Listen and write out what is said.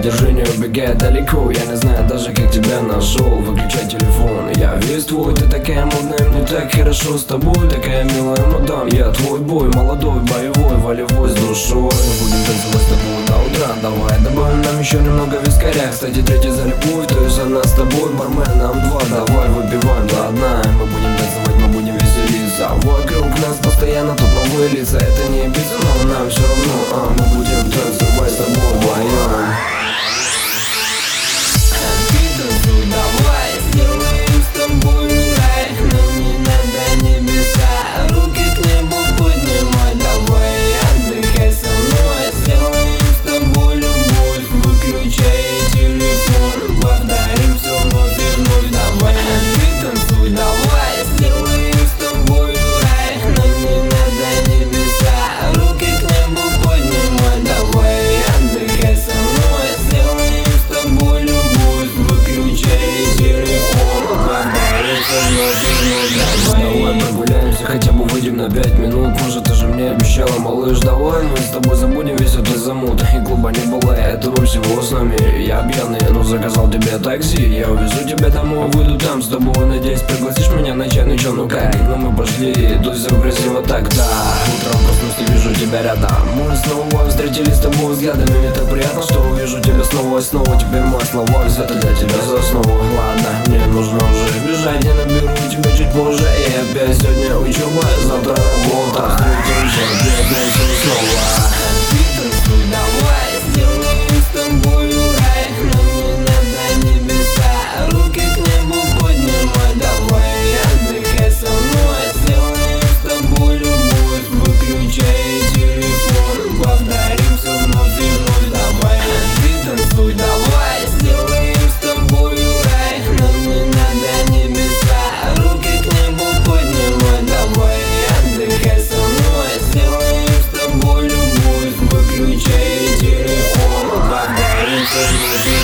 держи, не убегай далеко. Я не знаю даже, как тебя нашел. Выключай телефон, я весь твой. Ты такая модная, мне так хорошо с тобой. Такая милая мадам, я твой бой. Молодой, боевой, волевой, с душой. Будем танцевать с тобой до утра. Давай добавим нам еще немного вискаря. Кстати, третий за любовь, то есть она с тобой. Бармен, нам два, давай выпиваем до дна. Мы будем танцевать, мы будем веселиться. Вокруг нас постоянно тут новые лица. Это не обидно, но нам все равно. Мы будем танцевать с тобой вдвоем. Давай сделаем с тобой рай. Нам не надо небеса, руки к небу поднимай. Давай отдыхай со мной, сделаем с тобой любовь. Выключай телефон, повторим все вновь и вновь. Давай, ты танцуй, давай сделаем с тобой рай. Нам не надо небеса, руки к небу поднимай. Давай отдыхай со мной, сделаем с тобой любовь. Выключай телефон, повторим все вновь и вновь. Давай прогуляемся, хотя бы выйдем на 5 минут. Может, ты же мне обещала, малыш, давай мы с тобой забудем весь этот замут. И клуба не было, этого всего с нами. Я пьяный, но заказал тебе такси. Я увезу тебя домой, выйду там с тобой. Надеюсь, пригласишь меня на чай, ну чё, ну как? Ну мы пошли, тут все красиво так-то. Утром проснусь и вижу тебя рядом. Мы снова встретились с тобой взглядами. Мне так приятно, что увижу тебя снова и снова. Теперь мои слова взяты для тебя за основу. Ладно, мне нужно уже бежать, я наберу тебя чуть позже. И опять сегодня учеба, завтра работа. Встретимся, опять снова. Ты танцуй, давай сделаем с тобой рай. Нам не надо небеса, руки к небу поднимай. Давай отдыхай со мной, сделаем с тобой любовь. Выключай телефон, повторим все вновь и вновь. Давай, ты танцуй, давай сделаем с тобой рай. Нам не надо небеса, руки к небу поднимай. Давай отдыхай со мной, сделаем с тобой любовь. Выключай телефон, повторим все вновь и